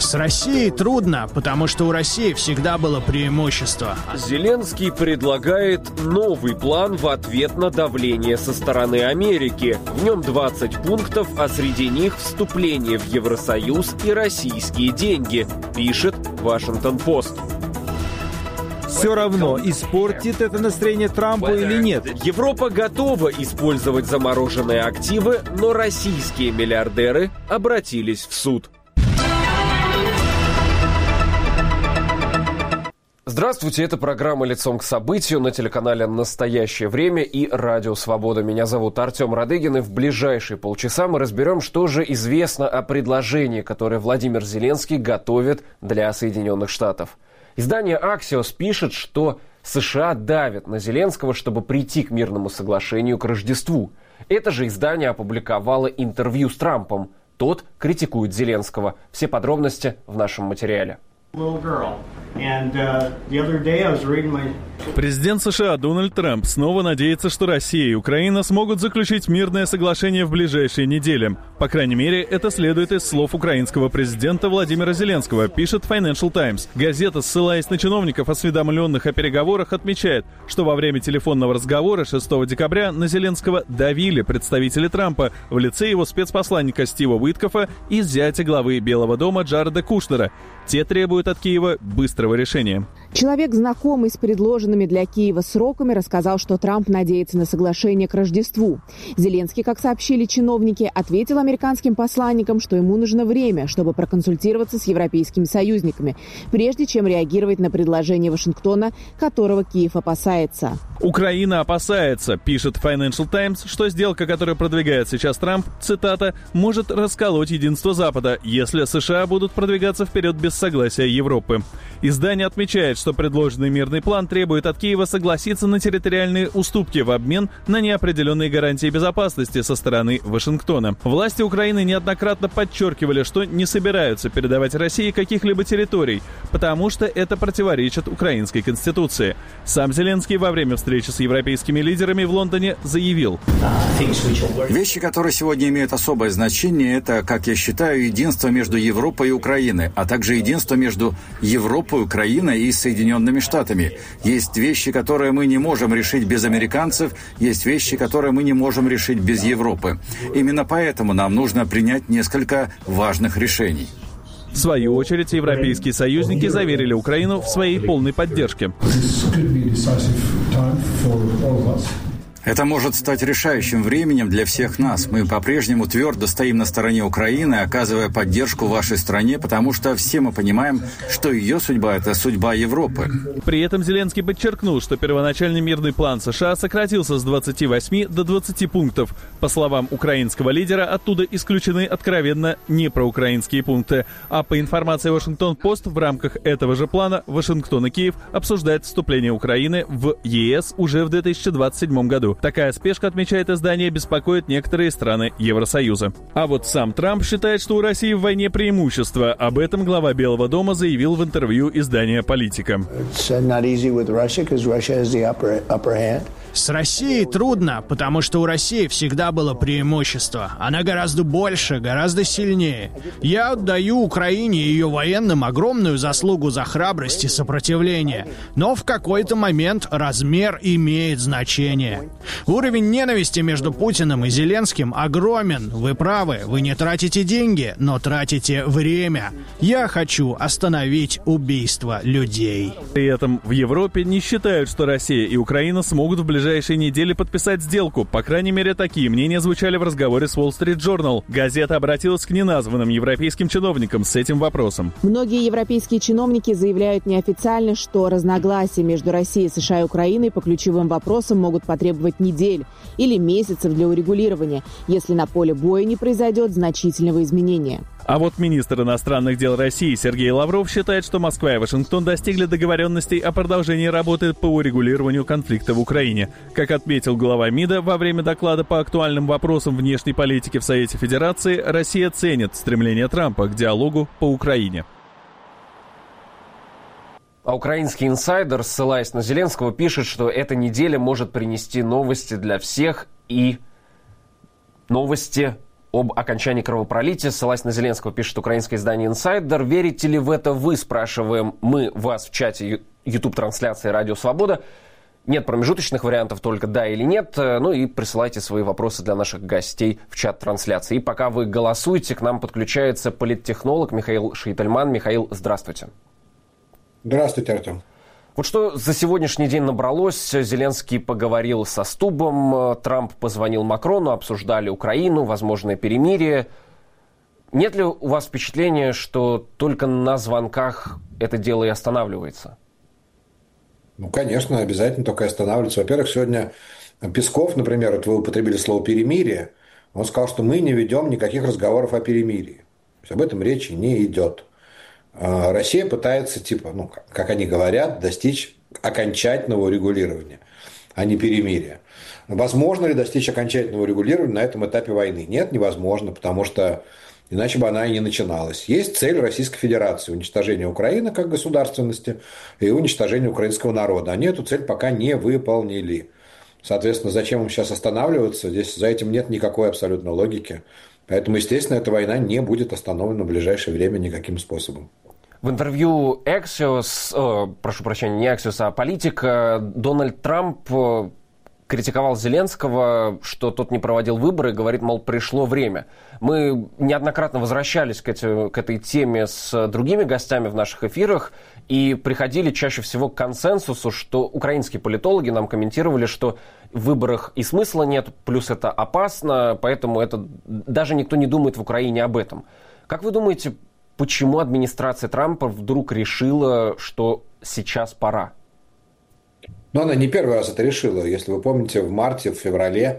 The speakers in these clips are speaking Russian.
С Россией трудно, потому что у России всегда было преимущество. Зеленский предлагает новый план в ответ на давление со стороны Америки. В нем 20 пунктов, а среди них вступление в Евросоюз и российские деньги, пишет Вашингтон-Пост. Все равно, испортит это настроение Трампу или нет. Европа готова использовать замороженные активы, но российские миллиардеры обратились в суд. Здравствуйте, это программа «Лицом к событию» на телеканале «Настоящее время» и «Радио Свобода». Меня зовут Артем Радыгин, и в ближайшие полчаса мы разберем, что же известно о предложении, которое Владимир Зеленский готовит для Соединенных Штатов. Издание «Аксиос» пишет, что США давят на Зеленского, чтобы прийти к мирному соглашению к Рождеству. Это же издание опубликовало интервью с Трампом. Тот критикует Зеленского. Все подробности в нашем материале. Президент США Дональд Трамп снова надеется, что Россия и Украина смогут заключить мирное соглашение в ближайшие недели. По крайней мере, это следует из слов украинского президента Владимира Зеленского, пишет Financial Times. Газета, ссылаясь на чиновников, осведомленных о переговорах, отмечает, что во время телефонного разговора 6 декабря на Зеленского давили представители Трампа в лице его спецпосланника Стива Уиткофа и зятя главы Белого дома Джареда Кушнера. Те требуют от Киева быстрого решения. Человек, знакомый с предложенными для Киева сроками, рассказал, что Трамп надеется на соглашение к Рождеству. Зеленский, как сообщили чиновники, ответил американским посланникам, что ему нужно время, чтобы проконсультироваться с европейскими союзниками, прежде чем реагировать на предложение Вашингтона, которого Киев опасается. Украина опасается, пишет Financial Times, что сделка, которую продвигает сейчас Трамп, цитата, может расколоть единство Запада, если США будут продвигаться вперед без согласия Европы. Издание отмечает, что предложенный мирный план требует от Киева согласиться на территориальные уступки в обмен на неопределенные гарантии безопасности со стороны Вашингтона. Власти Украины неоднократно подчеркивали, что не собираются передавать России каких-либо территорий, потому что это противоречит украинской конституции. Сам Зеленский во время встречи с европейскими лидерами в Лондоне заявил: «Вещи, которые сегодня имеют особое значение, это, как я считаю, единство между Европой и Украиной, а также единство между Европой, Украиной и Соединенными Штатами. Есть вещи, которые мы не можем решить без американцев, есть вещи, которые мы не можем решить без Европы. Именно поэтому нам нужно принять несколько важных решений». В свою очередь, европейские союзники заверили Украину в своей полной поддержке. Это может стать решающим временем для всех нас. Мы по-прежнему твердо стоим на стороне Украины, оказывая поддержку вашей стране, потому что все мы понимаем, что ее судьба – это судьба Европы. При этом Зеленский подчеркнул, что первоначальный мирный план США сократился с 28 до 20 пунктов. По словам украинского лидера, оттуда исключены откровенно непроукраинские пункты. А по информации Вашингтон-Пост, в рамках этого же плана Вашингтон и Киев обсуждают вступление Украины в ЕС уже в 2027 году. Такая спешка, отмечает издание, беспокоит некоторые страны Евросоюза. А вот сам Трамп считает, что у России в войне преимущество. Об этом глава Белого дома заявил в интервью издания «Политика». С Россией трудно, потому что у России всегда было преимущество. Она гораздо больше, гораздо сильнее. Я отдаю Украине и ее военным огромную заслугу за храбрость и сопротивление. Но в какой-то момент размер имеет значение. Уровень ненависти между Путиным и Зеленским огромен. Вы правы, вы не тратите деньги, но тратите время. Я хочу остановить убийство людей. При этом в Европе не считают, что Россия и Украина смогут в ближайшие недели подписать сделку. По крайней мере, такие мнения звучали в разговоре с Wall Street Journal. Газета обратилась к неназванным европейским чиновникам с этим вопросом. Многие европейские чиновники заявляют неофициально, что разногласия между Россией, США и Украиной по ключевым вопросам могут потребовать недель или месяцев для урегулирования, если на поле боя не произойдет значительного изменения. А вот министр иностранных дел России Сергей Лавров считает, что Москва и Вашингтон достигли договоренностей о продолжении работы по урегулированию конфликта в Украине. Как отметил глава МИДа во время доклада по актуальным вопросам внешней политики в Совете Федерации, Россия ценит стремление Трампа к диалогу по Украине. А украинский инсайдер, ссылаясь на Зеленского, пишет, что эта неделя может принести новости для всех и новости об окончании кровопролития, ссылаясь на Зеленского, пишет украинское издание «Инсайдер». Верите ли в это вы, спрашиваем мы вас в чате YouTube-трансляции «Радио Свобода». Нет промежуточных вариантов, только да или нет. Ну и присылайте свои вопросы для наших гостей в чат трансляции. И пока вы голосуете, к нам подключается политтехнолог Михаил Шейтельман. Михаил, здравствуйте. Здравствуйте, Артем. Вот что за сегодняшний день набралось. Зеленский поговорил со Стубом, Трамп позвонил Макрону, обсуждали Украину, возможное перемирие. Нет ли у вас впечатления, что только на звонках это дело и останавливается? Ну, конечно, обязательно только останавливаться. Во-первых, сегодня Песков, например, вот вы употребили слово «перемирие», он сказал, что мы не ведем никаких разговоров о перемирии. То есть об этом речи не идет. Россия пытается, ну, как они говорят, достичь окончательного урегулирования, а не перемирия. Возможно ли достичь окончательного урегулирования на этом этапе войны? Нет, невозможно, потому что иначе бы она и не начиналась. Есть цель Российской Федерации – уничтожение Украины как государственности и уничтожение украинского народа. Они эту цель пока не выполнили. Соответственно, зачем им сейчас останавливаться? Здесь за этим нет никакой абсолютно логики. Поэтому, естественно, эта война не будет остановлена в ближайшее время никаким способом. В интервью Axios, прошу прощения, не Axios, а Политика, Дональд Трамп критиковал Зеленского, что тот не проводил выборы, и говорит, мол, пришло время. Мы неоднократно возвращались к этой теме с другими гостями в наших эфирах и приходили чаще всего к консенсусу, что украинские политологи нам комментировали, что в выборах и смысла нет, плюс это опасно, поэтому это даже никто не думает в Украине об этом. Как вы думаете, почему администрация Трампа вдруг решила, что сейчас пора? Но она не первый раз это решила. Если вы помните, в марте, в феврале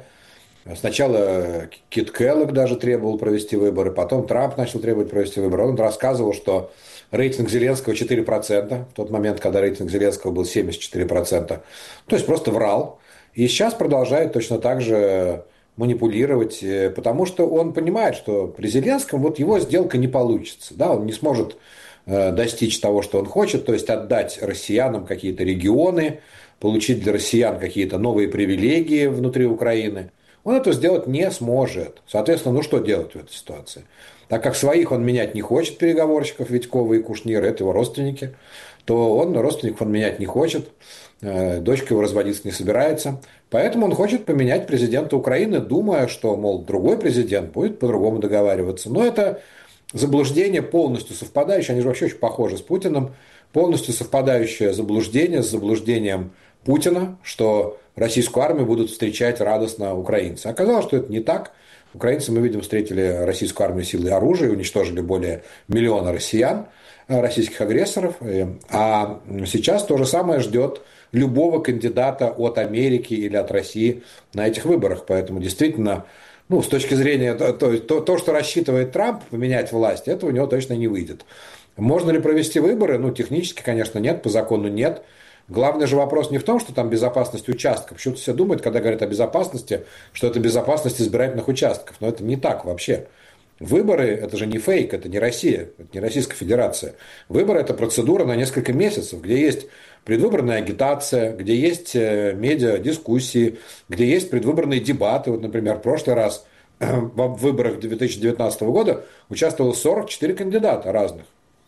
сначала Кит Келлог даже требовал провести выборы, потом Трамп начал требовать провести выборы. Он рассказывал, что рейтинг Зеленского 4%, в тот момент, когда рейтинг Зеленского был 74%. То есть просто врал. И сейчас продолжает точно так же манипулировать, потому что он понимает, что при Зеленском вот его сделка не получится. Да, он не сможет достичь того, что он хочет, то есть отдать россиянам какие-то регионы, получить для россиян какие-то новые привилегии внутри Украины. Он это сделать не сможет. Соответственно, ну что делать в этой ситуации? Так как своих он менять не хочет, переговорщиков Витькова и Кушнира, это его родственники, то родственников он менять не хочет, дочка его разводиться не собирается. Поэтому он хочет поменять президента Украины, думая, что, мол, другой президент будет по-другому договариваться. Но это заблуждение полностью совпадающее, они же вообще очень похожи с Путиным, полностью совпадающее заблуждение с заблуждением Путина, что российскую армию будут встречать радостно украинцы. Оказалось, что это не так. Украинцы, мы видим, встретили российскую армию силой оружия, уничтожили более 1 миллиона россиян, российских агрессоров. А сейчас то же самое ждет любого кандидата от Америки или от России на этих выборах. Поэтому действительно, ну, с точки зрения то, что рассчитывает Трамп поменять власть, это у него точно не выйдет. Можно ли провести выборы? Ну, технически, конечно, нет, по закону нет. Главный же вопрос не в том, что там безопасность участков. Почему-то все думают, когда говорят о безопасности, что это безопасность избирательных участков. Но это не так вообще. Выборы – это же не фейк, это не Россия, это не Российская Федерация. Выборы – это процедура на несколько месяцев, где есть предвыборная агитация, где есть медиа-дискуссии, где есть предвыборные дебаты. Вот, например, в прошлый раз в выборах 2019 года участвовало 44 кандидата разных.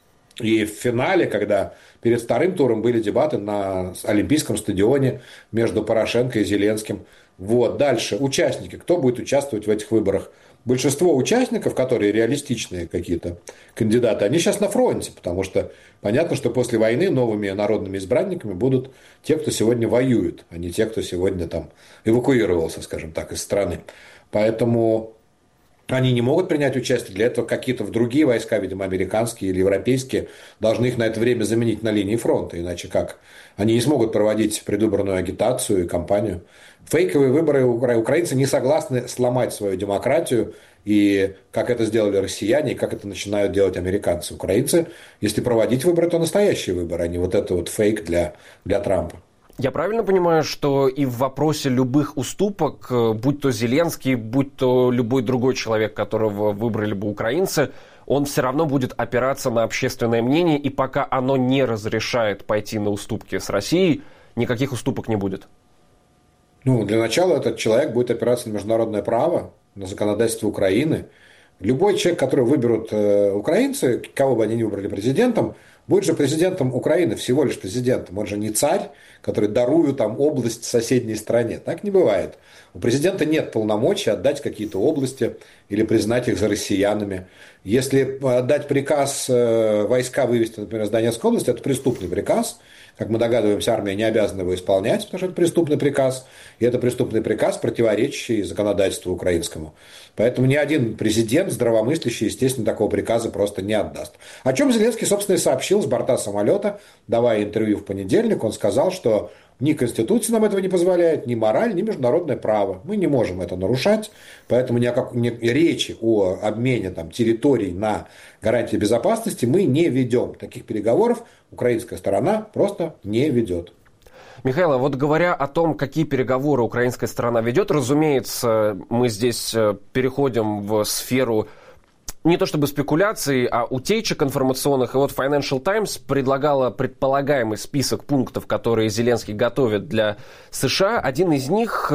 И в финале, когда перед вторым туром были дебаты на Олимпийском стадионе между Порошенко и Зеленским. Вот. Дальше. Участники. Кто будет участвовать в этих выборах? Большинство участников, которые реалистичные какие-то кандидаты, они сейчас на фронте, потому что понятно, что после войны новыми народными избранниками будут те, кто сегодня воюет, а не те, кто сегодня там эвакуировался, скажем так, из страны. Поэтому они не могут принять участие. Для этого какие-то другие войска, видимо, американские или европейские, должны их на это время заменить на линии фронта. Иначе как? Они не смогут проводить предвыборную агитацию и кампанию. Фейковые выборы украинцы не согласны сломать свою демократию, и как это сделали россияне, и как это начинают делать американцы. Украинцы, если проводить выборы, то настоящие выборы, а не вот это вот фейк для Трампа. Я правильно понимаю, что и в вопросе любых уступок, будь то Зеленский, будь то любой другой человек, которого выбрали бы украинцы, он все равно будет опираться на общественное мнение, и пока оно не разрешает пойти на уступки с Россией, никаких уступок не будет? Ну, для начала этот человек будет опираться на международное право, на законодательство Украины. Любой человек, которого выберут украинцы, кого бы они ни выбрали президентом, будет же президентом Украины, всего лишь президентом. Он же не царь, который дарует там область соседней стране. Так не бывает. У президента нет полномочий отдать какие-то области или признать их за россиянами. Если отдать приказ войска вывести, например, из Донецкой области, это преступный приказ. Как мы догадываемся, армия не обязана его исполнять, потому что это преступный приказ. И это преступный приказ, противоречащий законодательству украинскому. Поэтому ни один президент здравомыслящий, естественно, такого приказа просто не отдаст. О чем Зеленский, собственно, и сообщил с борта самолета, давая интервью в понедельник. Он сказал, что ни Конституция нам этого не позволяет, ни мораль, ни международное право. Мы не можем это нарушать, поэтому ни речи о обмене там, территорий на гарантии безопасности мы не ведем. Таких переговоров украинская сторона просто не ведет. Михаил, вот говоря о том, какие переговоры украинская сторона ведет, разумеется, мы здесь переходим в сферу не то чтобы спекуляций, а утечек информационных. И вот Financial Times предлагала предполагаемый список пунктов, которые Зеленский готовит для США. Один из них,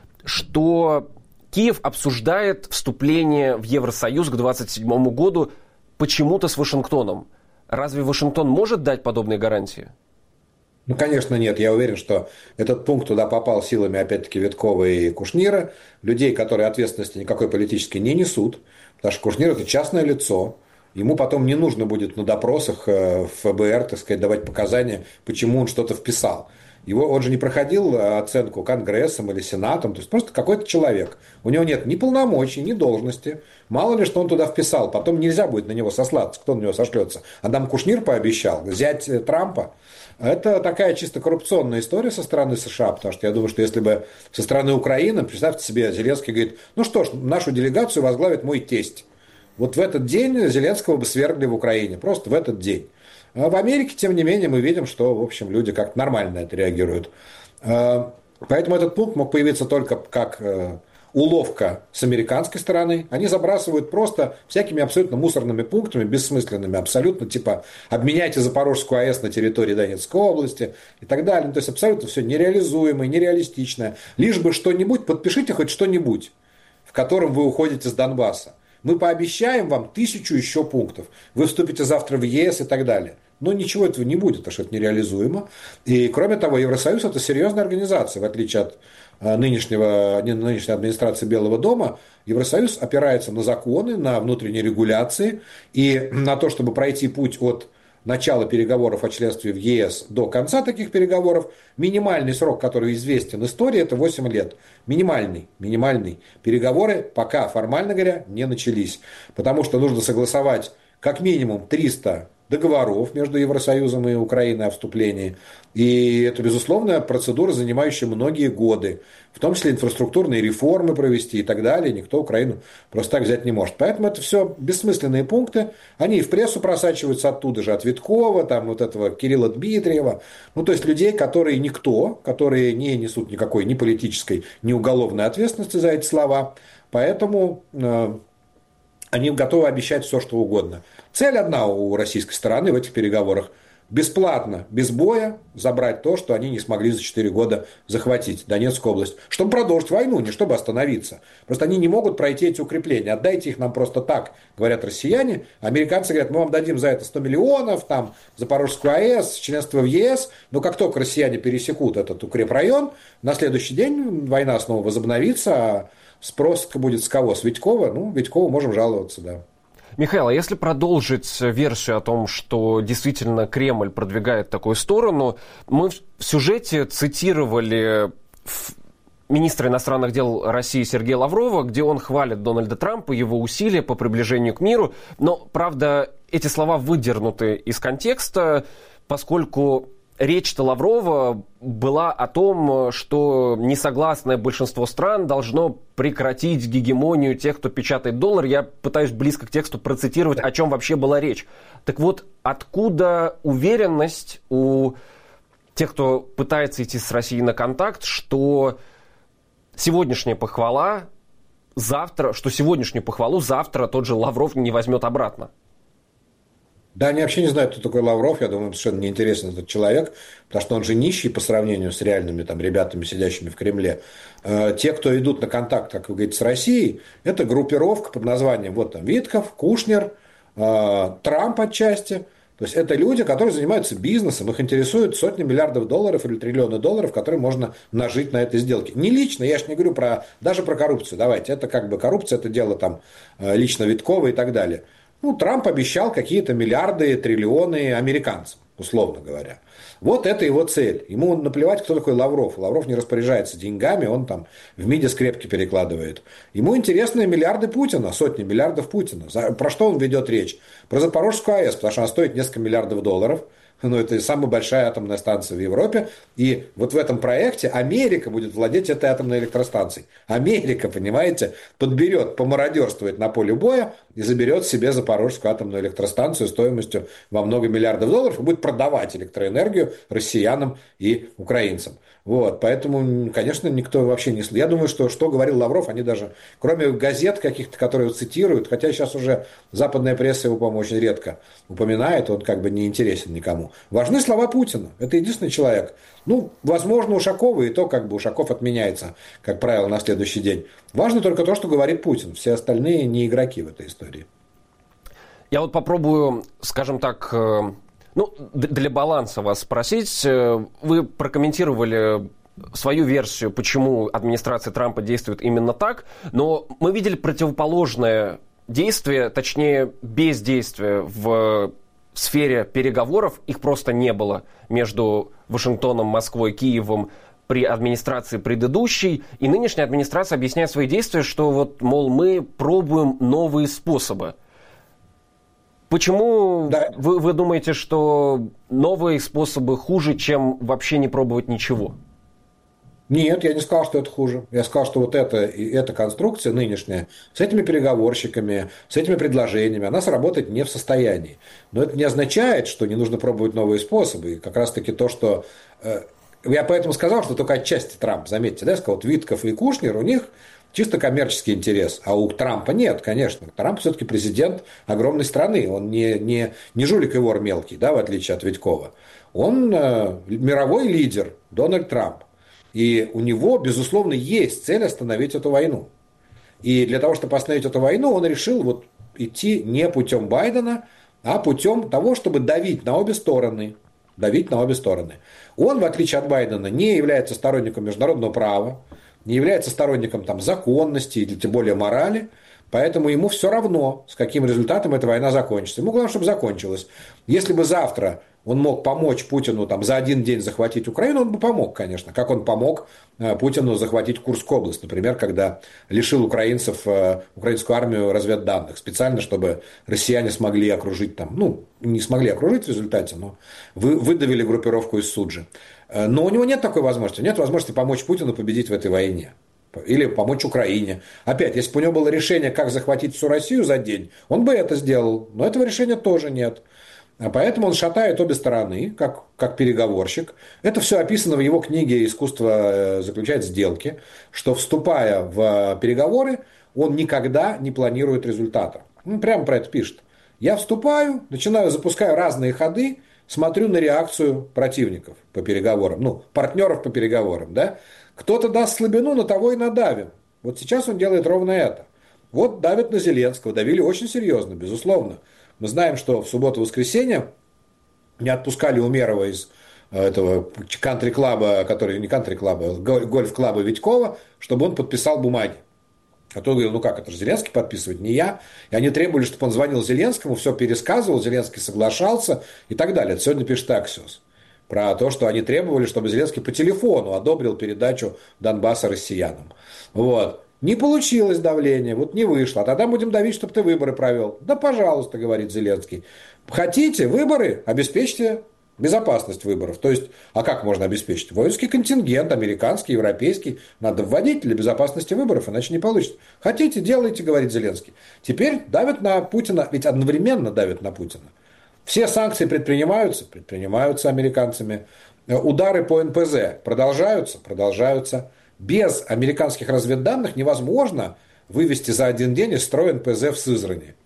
что Киев обсуждает вступление в Евросоюз к 2027 году почему-то с Вашингтоном. Разве Вашингтон может дать подобные гарантии? Ну, конечно, нет. Я уверен, что этот пункт туда попал силами, опять-таки, Виткова и Кушнира, людей, которые ответственности никакой политической не несут, потому что Кушнир – это частное лицо, ему потом не нужно будет на допросах в ФБР, так сказать, давать показания, почему он что-то вписал. Он же не проходил оценку Конгрессом или Сенатом, то есть просто какой-то человек. У него нет ни полномочий, ни должности. Мало ли, что он туда вписал. Потом нельзя будет на него сослаться. Кто на него сошлется? Адам Кушнир пообещал взять Трампа. Это такая чисто коррупционная история со стороны США, потому что я думаю, что если бы со стороны Украины, представьте себе, Зеленский говорит, ну что ж, нашу делегацию возглавит мой тесть. Вот в этот день Зеленского бы свергли в Украине, просто в этот день. А в Америке, тем не менее, мы видим, что, в общем, люди как-то нормально на это реагируют. Поэтому этот пункт мог появиться только как уловка с американской стороны. Они забрасывают просто всякими абсолютно мусорными пунктами, бессмысленными абсолютно, типа обменяйте Запорожскую АЭС на территории Донецкой области и так далее. Ну, то есть абсолютно все нереализуемое, нереалистичное. Лишь бы что-нибудь, подпишите хоть что-нибудь, в котором вы уходите с Донбасса. Мы пообещаем вам 1000 еще пунктов. Вы вступите завтра в ЕС и так далее. Но ничего этого не будет, потому что это нереализуемо. И кроме того, Евросоюз – это серьезная организация, в отличие от нынешней администрации Белого дома. Евросоюз опирается на законы, на внутренние регуляции и на то, чтобы пройти путь от начала переговоров о членстве в ЕС до конца таких переговоров. Минимальный срок, который известен истории, это 8 лет. Минимальный. Переговоры пока, формально говоря, не начались. Потому что нужно согласовать как минимум 300 договоров между Евросоюзом и Украиной о вступлении. И это, безусловно, процедура, занимающая многие годы. В том числе инфраструктурные реформы провести и так далее. Никто Украину просто так взять не может. Поэтому это все бессмысленные пункты. Они и в прессу просачиваются оттуда же, от Виткова, там вот этого Кирилла Дмитриева. Ну, то есть людей, которые никто, которые не несут никакой ни политической, ни уголовной ответственности за эти слова. Поэтому они готовы обещать все, что угодно. Цель одна у российской стороны в этих переговорах. Бесплатно, без боя забрать то, что они не смогли за 4 года захватить, Донецкую область. Чтобы продолжить войну, не чтобы остановиться. Просто они не могут пройти эти укрепления. Отдайте их нам просто так, говорят россияне. Американцы говорят, мы вам дадим за это 100 миллионов, там, Запорожскую АЭС, членство в ЕС. Но как только россияне пересекут этот укрепрайон, на следующий день война снова возобновится, а спрос будет с кого? С Витькова? Ну, Витькову можем жаловаться, да. Михаил, а если продолжить версию о том, что действительно Кремль продвигает такую сторону, мы в сюжете цитировали министра иностранных дел России Сергея Лаврова, где он хвалит Дональда Трампа, его усилия по приближению к миру. Но, правда, эти слова выдернуты из контекста, поскольку речь-то Лаврова была о том, что несогласное большинство стран должно прекратить гегемонию тех, кто печатает доллар. Я пытаюсь близко к тексту процитировать, о чем вообще была речь. Так вот, откуда уверенность у тех, кто пытается идти с Россией на контакт, что сегодняшняя похвала завтра, что сегодняшнюю похвалу завтра тот же Лавров не возьмет обратно? Да, они вообще не знают, кто такой Лавров. Я думаю, им совершенно неинтересен этот человек, потому что он же нищий по сравнению с реальными там ребятами, сидящими в Кремле. Те, кто идут на контакт, как вы говорите, с Россией, это группировка под названием вот там Витков, Кушнер, Трамп отчасти. То есть это люди, которые занимаются бизнесом, их интересуют сотни миллиардов долларов или триллионы долларов, которые можно нажить на этой сделке. Не лично, я же не говорю даже про коррупцию, давайте, это как бы коррупция, это дело там лично Виткова и так далее. Ну, Трамп обещал какие-то миллиарды, триллионы американцам, условно говоря. Вот это его цель. Ему наплевать, кто такой Лавров. Лавров не распоряжается деньгами, он там в МИДе скрепки перекладывает. Ему интересны миллиарды Путина, сотни миллиардов Путина. Про что он ведет речь? Про Запорожскую АЭС, потому что она стоит несколько миллиардов долларов. Ну, это самая большая атомная станция в Европе. И вот в этом проекте Америка будет владеть этой атомной электростанцией. Америка, понимаете, подберет, помародерствует на поле боя и заберет себе Запорожскую атомную электростанцию стоимостью во много миллиардов долларов и будет продавать электроэнергию россиянам и украинцам. Вот, поэтому, конечно, никто вообще не слышит. Я думаю, что говорил Лавров, они даже, кроме газет каких-то, которые цитируют, хотя сейчас уже западная пресса его, по-моему, очень редко упоминает, он как бы не интересен никому. Важны слова Путина. Это единственный человек. Ну, возможно, Ушакова, и то как бы Ушаков отменяется, как правило, на следующий день. Важно только то, что говорит Путин. Все остальные не игроки в этой истории. Я вот попробую, скажем так, для баланса вас спросить. Вы прокомментировали свою версию, почему администрация Трампа действует именно так, но мы видели противоположное действие, точнее бездействие в сфере переговоров. Их просто не было между Вашингтоном, Москвой, Киевом при администрации предыдущей. И нынешняя администрация объясняет свои действия, что вот, мол, мы пробуем новые способы. Почему вы думаете, что новые способы хуже, чем вообще не пробовать ничего? Нет, я не сказал, что это хуже. Я сказал, что вот эта конструкция нынешняя, с этими переговорщиками, с этими предложениями, она сработать не в состоянии. Но это не означает, что не нужно пробовать новые способы. И как раз-таки то, что... Я поэтому сказал, что только отчасти Трамп, заметьте, да, я сказал, вот Витков и Кушнер, у них чисто коммерческий интерес, а у Трампа нет, конечно. Трамп все-таки президент огромной страны, он не жулик и вор мелкий, да, в отличие от Виткова. Он мировой лидер, Дональд Трамп. И у него, безусловно, есть цель остановить эту войну. И для того, чтобы остановить эту войну, он решил вот идти не путем Байдена, а путем того, чтобы давить на обе стороны. Он, в отличие от Байдена, не является сторонником международного права, не является сторонником там, законности или тем более морали, поэтому ему все равно, с каким результатом эта война закончится. Ему главное, чтобы закончилась. Если бы завтра он мог помочь Путину там, за один день захватить Украину, он бы помог, конечно, как он помог Путину захватить Курскую область, например, когда лишил украинцев, украинскую армию разведданных, специально, чтобы россияне смогли окружить там, ну, не смогли окружить в результате, но выдавили группировку из Суджи. Но у него нет такой возможности, нет возможности помочь Путину победить в этой войне. Или помочь Украине. Опять, если бы у него было решение, как захватить всю Россию за день, он бы это сделал. Но этого решения тоже нет. А поэтому он шатает обе стороны, как переговорщик. Это все описано в его книге «Искусство заключать сделки», что, вступая в переговоры, он никогда не планирует результата. Он прямо про это пишет. Я вступаю, запускаю разные ходы, смотрю на реакцию противников по переговорам, ну, партнеров по переговорам, да. Кто-то даст слабину, на того и надавим. Вот сейчас он делает ровно это. Вот давят на Зеленского, давили очень серьезно, безусловно. Мы знаем, что в субботу-воскресенье не отпускали Умерова из этого кантри-клаба, который не кантри-клаба, гольф-клаба Витькова, чтобы он подписал бумаги. А то говорил, ну как, это же Зеленский подписывает, не я. И они требовали, чтобы он звонил Зеленскому, все пересказывал, Зеленский соглашался и так далее. Это сегодня пишет Axios. Про то, что они требовали, чтобы Зеленский по телефону одобрил передачу Донбасса россиянам. Вот. Не получилось давление, вот не вышло. А тогда будем давить, чтобы ты выборы провел. Да, пожалуйста, говорит Зеленский. Хотите выборы, обеспечьте безопасность выборов. То есть, а как можно обеспечить? Воинский контингент, американский, европейский. Надо вводить для безопасности выборов, иначе не получится. Хотите, делайте, говорит Зеленский. Теперь давят на Путина, ведь одновременно давят на Путина. Все санкции предпринимаются американцами. Удары по НПЗ продолжаются. Без американских разведданных невозможно вывести за один день из строя НПЗ в Сызрани.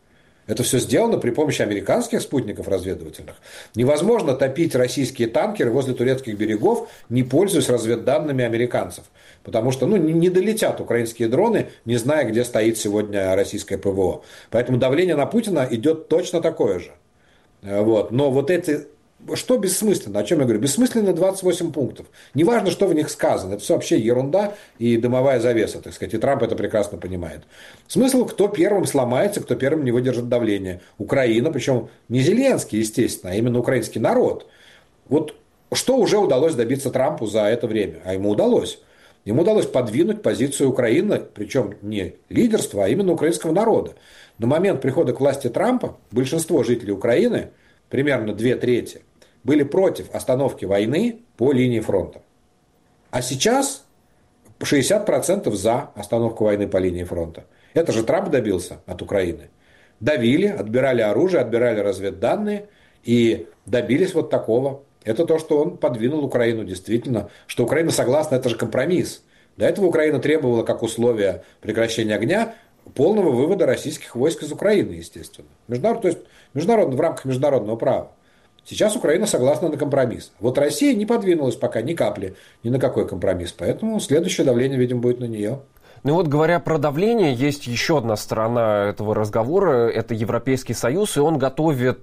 Это все сделано при помощи американских спутников разведывательных. Невозможно топить российские танкеры возле турецких берегов, не пользуясь разведданными американцев. Потому что не долетят украинские дроны, не зная, где стоит сегодня российское ПВО. Поэтому давление на Путина идет точно такое же. Вот. Но вот эти... Что бессмысленно? О чем я говорю? Бессмысленно 28 пунктов. Неважно, что в них сказано. Это все вообще ерунда и дымовая завеса, так сказать. И Трамп это прекрасно понимает. Смысл, кто первым сломается, кто первым не выдержит давление. Украина, причем не Зеленский, естественно, а именно украинский народ. Вот что уже удалось добиться Трампу за это время? А ему удалось. Ему удалось подвинуть позицию Украины, причем не лидерства, а именно украинского народа. На момент прихода к власти Трампа большинство жителей Украины, примерно 2/3, были против остановки войны по линии фронта. А сейчас 60% за остановку войны по линии фронта. Это же Трамп добился от Украины. Давили, отбирали оружие, отбирали разведданные и добились вот такого. Это то, что он подвинул Украину действительно. Что Украина согласна, это же компромисс. До этого Украина требовала как условие прекращения огня полного вывода российских войск из Украины, естественно. То есть в рамках международного права. Сейчас Украина согласна на компромисс. Вот Россия не подвинулась пока ни капли, ни на какой компромисс. Поэтому следующее давление, видимо, будет на нее. Ну вот, говоря про давление, есть еще одна сторона этого разговора. Это Европейский Союз, и он готовит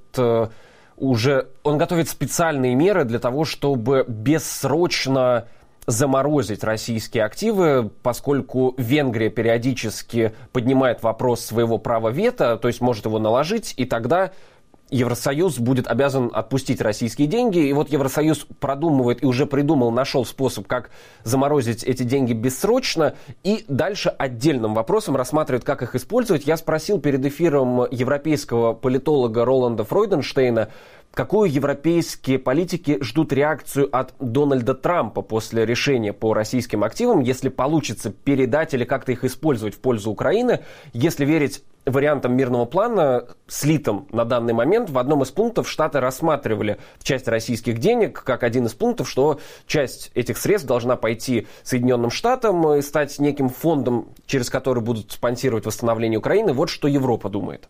специальные меры для того, чтобы бессрочно заморозить российские активы, поскольку Венгрия периодически поднимает вопрос своего права вето, то есть может его наложить, и тогда Евросоюз будет обязан отпустить российские деньги. И вот Евросоюз продумывает и уже нашел способ, как заморозить эти деньги бессрочно. И дальше отдельным вопросом рассматривает, как их использовать. Я спросил перед эфиром европейского политолога Роланда Фройденштейна, какую европейские политики ждут реакцию от Дональда Трампа после решения по российским активам, если получится передать или как-то их использовать в пользу Украины. Если верить вариантам мирного плана, слитым на данный момент, в одном из пунктов Штаты рассматривали в части российских денег как один из пунктов, что часть этих средств должна пойти Соединенным Штатам и стать неким фондом, через который будут спонсировать восстановление Украины. Вот что Европа думает.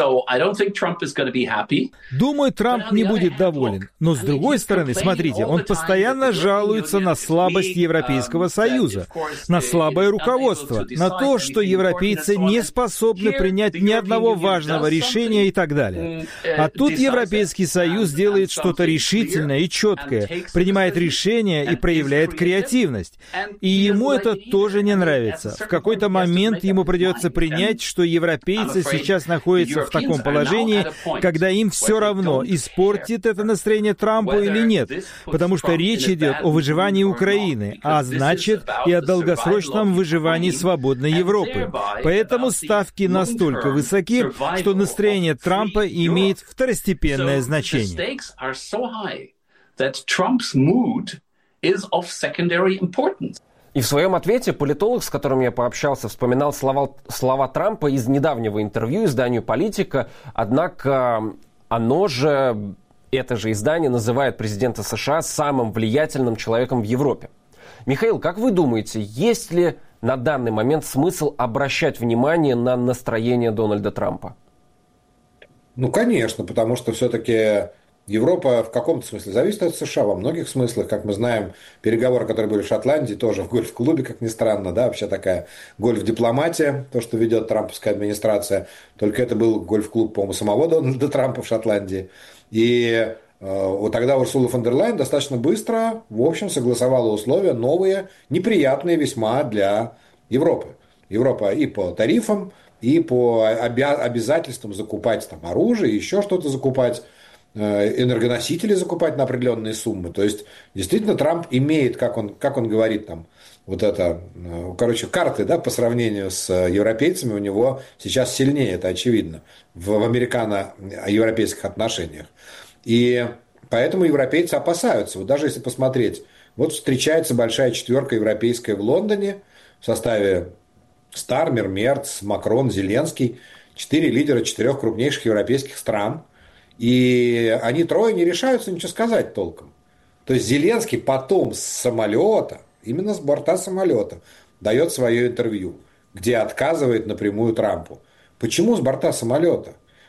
Думаю, Трамп не будет доволен. Но с другой стороны, смотрите, он постоянно жалуется на слабость Европейского Союза, на слабое руководство, на то, что европейцы не способны принять ни одного важного решения и так далее. А тут Европейский Союз делает что-то решительное и четкое, принимает решения и проявляет креативность. И ему это тоже не нравится. В какой-то момент ему придется принять, что европейцы сейчас находятся в таком положении, когда им все равно, испортит это настроение Трампу или нет, потому что речь идет о выживании Украины, а значит и о долгосрочном выживании свободной Европы. Поэтому ставки настолько высоки, что настроение Трампа имеет второстепенное значение. И в своем ответе политолог, с которым я пообщался, вспоминал слова Трампа из недавнего интервью изданию «Политика». Однако это же издание называет президента США самым влиятельным человеком в Европе. Михаил, как вы думаете, есть ли на данный момент смысл обращать внимание на настроение Дональда Трампа? Ну, конечно, потому что все-таки Европа в каком-то смысле зависит от США, во многих смыслах. Как мы знаем, переговоры, которые были в Шотландии, тоже в гольф-клубе, как ни странно, да, вообще такая гольф-дипломатия, то, что ведет трамповская администрация. Только это был гольф-клуб, по-моему, самого Дональда Трампа в Шотландии. И вот тогда Урсула фон дер Лайен достаточно быстро, в общем, согласовала условия новые, неприятные весьма для Европы. Европа и по тарифам, и по обязательствам закупать там оружие, еще что-то закупать, энергоносители закупать на определенные суммы. То есть, действительно, Трамп имеет, как он говорит, там, вот это, карты, да, по сравнению с европейцами у него сейчас сильнее, это очевидно, в американо-европейских отношениях. И поэтому европейцы опасаются. Вот даже если посмотреть, вот встречается большая четверка европейская в Лондоне в составе Стармер, Мерц, Макрон, Зеленский, 4 лидера 4 крупнейших европейских стран. И они трое не решаются ничего сказать толком. То есть Зеленский потом с самолета, именно с борта самолета, дает свое интервью, где отказывает напрямую Трампу. Почему с борта самолета?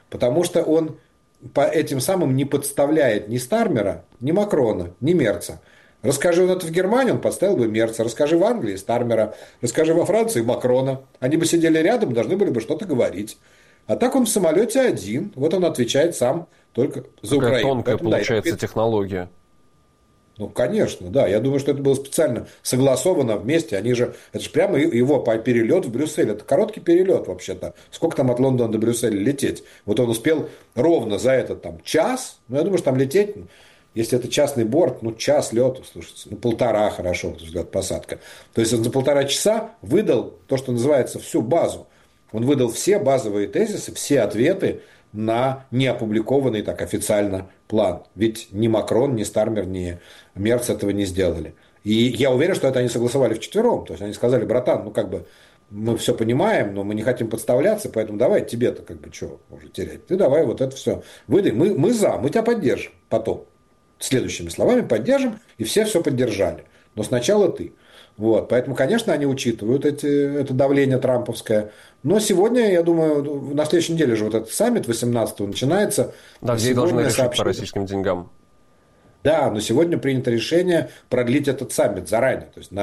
Потому что он по этим самым не подставляет ни Стармера, ни Макрона, ни Мерца. Расскажи он это в Германии, он подставил бы Мерца. Расскажи в Англии Стармера. Расскажи во Франции Макрона. Они бы сидели рядом, должны были бы что-то говорить. А так он в самолете один. Вот он отвечает сам только за Украину. Какая тонкая получается технология. Ну, конечно, да. Я думаю, что это было специально согласовано вместе. Это же прямо его перелет в Брюссель. Это короткий перелет вообще-то. Сколько там от Лондона до Брюсселя лететь? Вот он успел ровно за этот час. Ну, я думаю, что там лететь, если это частный борт, час лету, слушайте, 1,5 хорошо, посадка. То есть он за 1,5 часа выдал то, что называется, всю базу. Он выдал все базовые тезисы, все ответы на неопубликованный так официально план. Ведь ни Макрон, ни Стармер, ни Мерц этого не сделали. И я уверен, что это они согласовали вчетвером. То есть они сказали: братан, мы все понимаем, но мы не хотим подставляться, поэтому давай тебе-то что уже терять. Ты давай вот это все выдай. Мы мы тебя поддержим потом. Следующими словами поддержим, и все поддержали. Но сначала ты. Вот. Поэтому, конечно, они учитывают это давление трамповское. Но сегодня, я думаю, на следующей неделе же вот этот саммит 18-го начинается. Да, где должны решить по российским деньгам. Да, но сегодня принято решение продлить этот саммит заранее, то есть на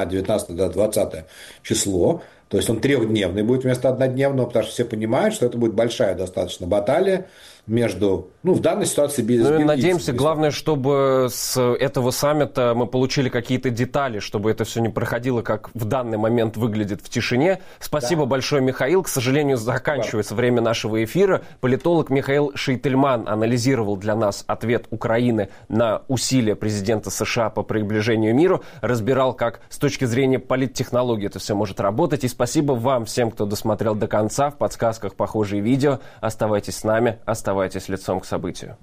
19-20 число. То есть он 3-дневный будет вместо 1-дневного, потому что все понимают, что это будет большая достаточно баталия между, в данной ситуации бельгийцами. Надеемся, главное, чтобы с этого саммита мы получили какие-то детали, чтобы это все не проходило, как в данный момент выглядит в тишине. Спасибо большое, Михаил. К сожалению, заканчивается время нашего эфира. Политолог Михаил Шейтельман анализировал для нас ответ Украины на усилия президента США по приближению к миру, разбирал, как с точки зрения политтехнологии это все может работать. И спасибо вам всем, кто досмотрел до конца. В подсказках похожие видео. Оставайтесь с нами, оставайтесь лицом к событию.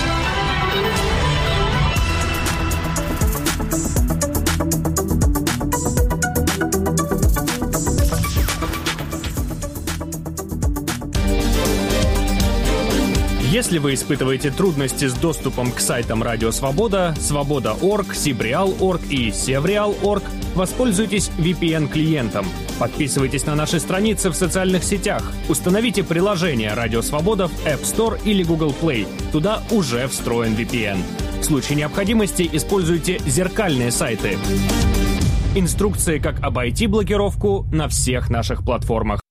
Если вы испытываете трудности с доступом к сайтам Радио Свобода, Свобода.орг, Сибреал.орг и Севреал.орг, воспользуйтесь VPN-клиентом. Подписывайтесь на наши страницы в социальных сетях. Установите приложение Радио Свобода в App Store или Google Play. Туда уже встроен VPN. В случае необходимости используйте зеркальные сайты. Инструкции, как обойти блокировку, на всех наших платформах.